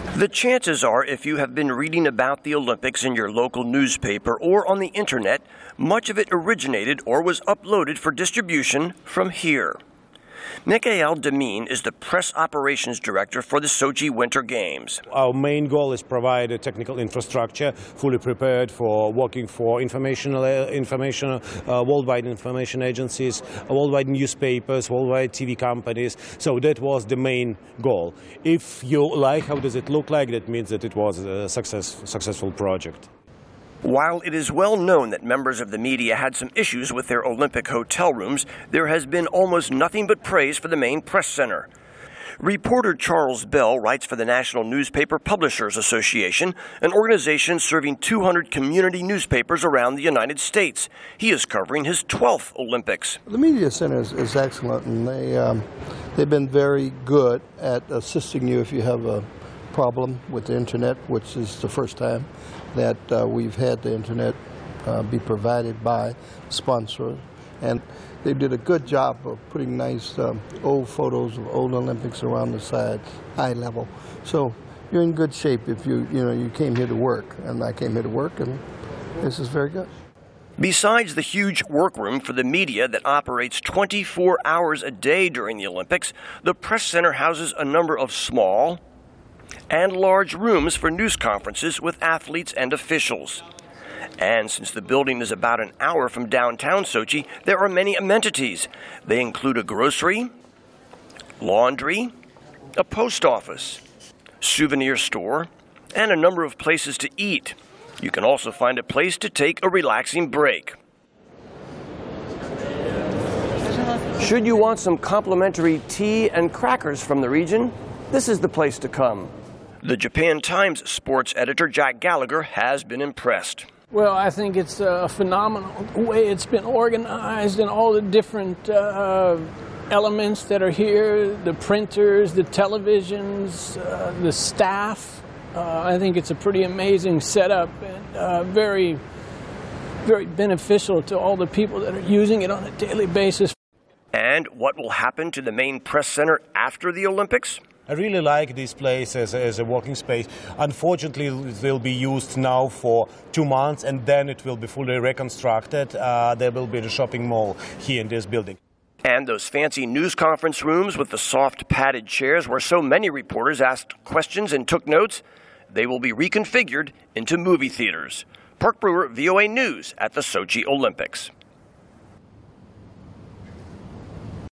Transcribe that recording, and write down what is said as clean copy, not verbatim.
The chances are, if you have been reading about the Olympics in your local newspaper or on the internet, much of it originated or was uploaded for distribution from here. Mikhail Demine is the press operations director for the Sochi Winter Games. Our main goal is provide a technical infrastructure fully prepared for working for worldwide information agencies, worldwide newspapers, worldwide TV companies. So that was the main goal. If you like how does it look like, that means that it was a successful project. While it is well known that members of the media had some issues with their Olympic hotel rooms, there has been almost nothing but praise for the main press center. Reporter Charles Bell writes for the National Newspaper Publishers Association, an organization serving 200 community newspapers around the United States. He is covering his 12th Olympics. The media center is excellent, and they've been very good at assisting you if you have a problem with the internet, which is the first time that we've had the internet be provided by sponsors. And they did a good job of putting nice old photos of old Olympics around the sides, high level. So you're in good shape if you came here to work. And I came here to work, and this is very good. Besides the huge workroom for the media that operates 24 hours a day during the Olympics, the press center houses a number of small and large rooms for news conferences with athletes and officials. And since the building is about an hour from downtown Sochi, there are many amenities. They include a grocery, laundry, a post office, souvenir store, and a number of places to eat. You can also find a place to take a relaxing break. Should you want some complimentary tea and crackers from the region, this is the place to come. The Japan Times sports editor Jack Gallagher has been impressed. Well, I think it's a phenomenal way it's been organized and all the different elements that are here, the printers, the televisions, the staff. I think it's a pretty amazing setup and very, very beneficial to all the people that are using it on a daily basis. And what will happen to the main press center after the Olympics? I really like this place as a working space. Unfortunately, it will be used now for 2 months, and then it will be fully reconstructed. There will be the shopping mall here in this building. And those fancy news conference rooms with the soft padded chairs where so many reporters asked questions and took notes, they will be reconfigured into movie theaters. Park Brewer, VOA News at the Sochi Olympics.